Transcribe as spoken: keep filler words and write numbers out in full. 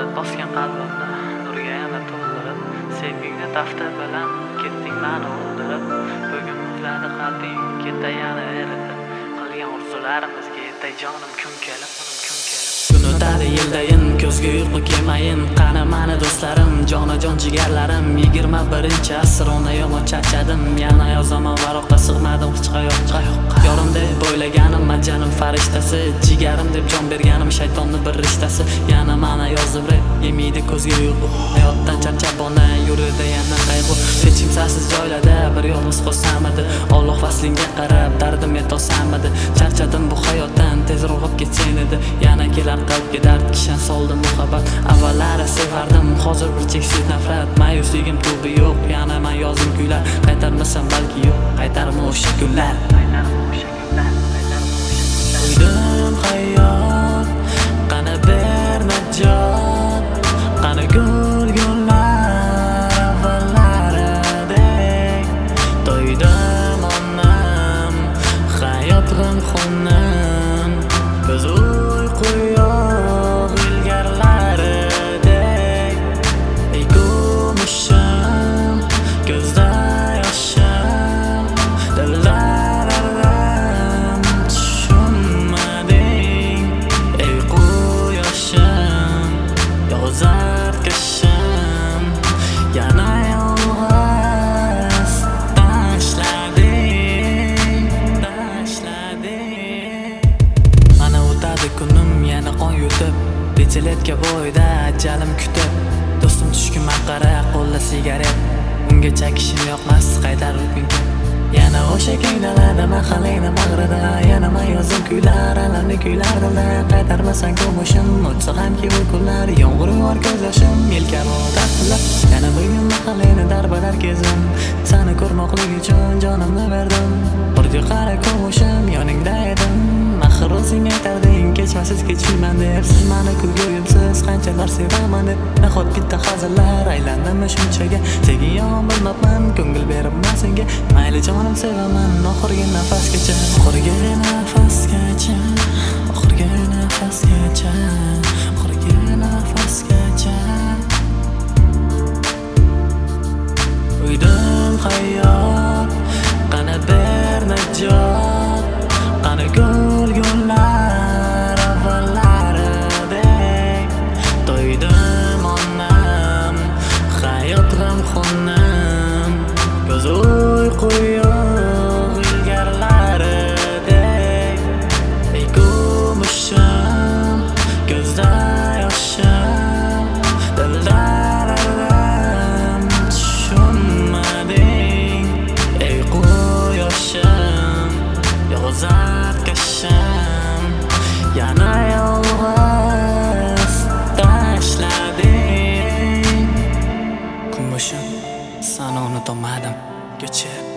hasrat bosgan qalbimni nurga yana to'ldirib, sevgingni daftar bilan ketding mani o'ldirib. Bugun muzladi qalbing, ketay yana eridi, qilgan orzularimizga yetay jonim kun kelib, kun kelib. Kun o'tadi yildayin, ko'zga uyqu kelmayin. Qani mani do'stlarim, jonajon jigarlarim. Yigirma birinchi asr ona yomon charchadim. Yana yozaman varoqda sig'madim hech qayoqqa. Yorim deb o'ylaganim majanim farishtasi, jigarim deb jon berganim shaytonning bir rishtasi. Yana mana yozib rep, yemaydi ko'zga uyqu. Hayotdan charchab ona yurida yana qayg'u. Hech kimsasiz joylarda bir yolg'iz qolsamidi, Alloh faslingga qarab dardim yetolsamidi. Charchadim bu hayotdan, tezroq olib ketsen edi. Yana kelar qalbga dard, kishan soldi muhabbat. Avvallari sevardim, hozir bir cheksiz nafrat. Mayusligim tubi yo'q, yana men yozim kuylar. Qaytarmasam balki yo'q, qaytarma o'sha kunlar. Uydim hayot, qani ber najot, qani gul gullar avvallaridek. To'ydim onam, hayot g'amxonim, ko'z uyqu yo'q ilgarlaridek. Ey kumushim, ko'zda yoshim, dilda zarkashim, yana yolg'iz tashlading, tashlading. Mana o'tadi kunim yana qon yutib, bechiletga bo'yda ajalim kutib. Do'stim tushkunman qara, qo'lda sigaret, unga chakishim yoqmas, qaytarib kunga. Yana o'sha kuylarda mahallingni bag'rida, yana men yozim kuylar, alamli kuylar dilda. Qaytarmasan ko'mishim, o'tsa hamki bu kunlar. Yomg'ir yog'ar ko'z yoshim, yelkar o'tardilar. Yana bugun mahallingni darbadar kezim, seni ko'rmoqlik uchun jonimni berdim. Birga qara ko'mishim, yoningda edim. Axir o'zing aytarding, kechmasiz kechmayman deb. Siz meni kulguyimsiz qanchalar sevaman deb. Nahot bitta hazillar aylandimmi shunchaga. Sening yomon bilmabman, ko'ngil beribman senga. Mayli jonim sevaman oxirgi nafasgacha, oxirgi nafasgacha, oxirgi nafasgacha, oxirgi nafasgacha. Uydim hayot, qani ber najot, qani gul gullar avvallaridek. To'ydim onam, hayot g'amxonim, ko'z uyqu yo'q ilgarlaridek. Ey kumushim, ko'zda yoshim, dilda alam tushunmading. Ey quyoshim, yolg'iz zarkashim, yana yolg'iz tashlading. Kumushim, sana unutolmadim, kechir.